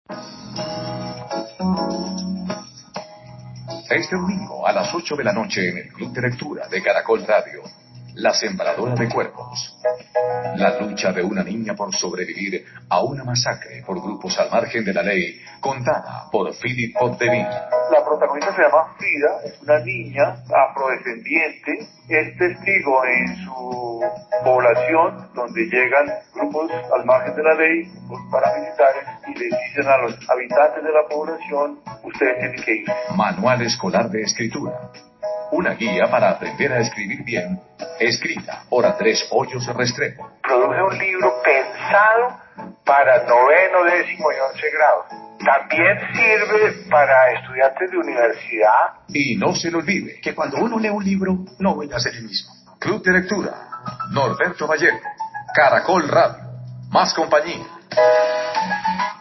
Este domingo a las 8 de la noche en el Club de Lectura de Caracol Radio, La Sembradora de Cuerpos. La lucha de una niña por sobrevivir a una masacre por grupos al margen de la ley, contada por Philip Poddevin. La protagonista se llama Frida, es una niña afrodescendiente, es testigo en su población donde llegan grupos al margen de la ley, grupos paramilitares, y le dicen a los habitantes de la población, ustedes tienen que ir. Manual escolar de escritura. Una guía para aprender a escribir bien, escrita por Andrés Hoyos Restrepo. Produje un libro pensado para noveno, décimo y 11 grados. También sirve para estudiantes de universidad. Y no se le olvide que cuando uno lee un libro, no vuelve a ser el mismo. Club de Lectura, Norberto Vallejo, Caracol Radio, más compañía.